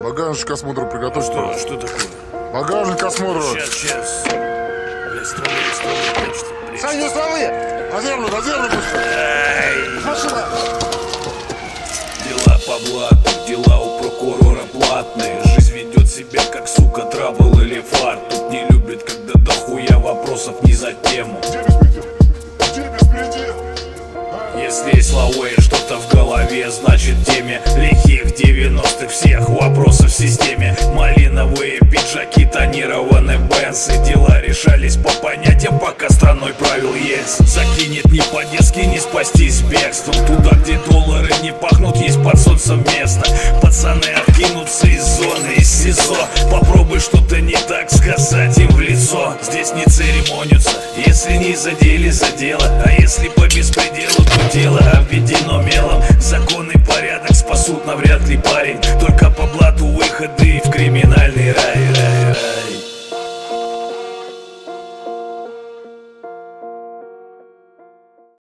Багажник к осмотру приготовь. Что такое? Багажник к осмотру. Сейчас. Блядь, стволы, прячьте. Саня, стволы! На землю быстро! Машина! Дела по блату, дела у прокурора платные. Жизнь ведет себя как, сука, трабл или фарт. Тут не любит, когда дохуя вопросов не за тему. Где беспредел? Где беспредел? Если есть лауэй, что-то в голове, значит теме лихих 90-х всех вопросов в системе. Малиновые пиджаки, тонированные бенсы. Дела решались по понятиям, пока страной правил Ельцин. Закинет не по-детски, не спастись бегством. Туда, где доллары не пахнут, есть под солнцем место. Пацаны откинутся из зоны, из СИЗО. Попробуй что-то не так сказать им в лицо. Здесь не церемонятся, если не задели за дело. А если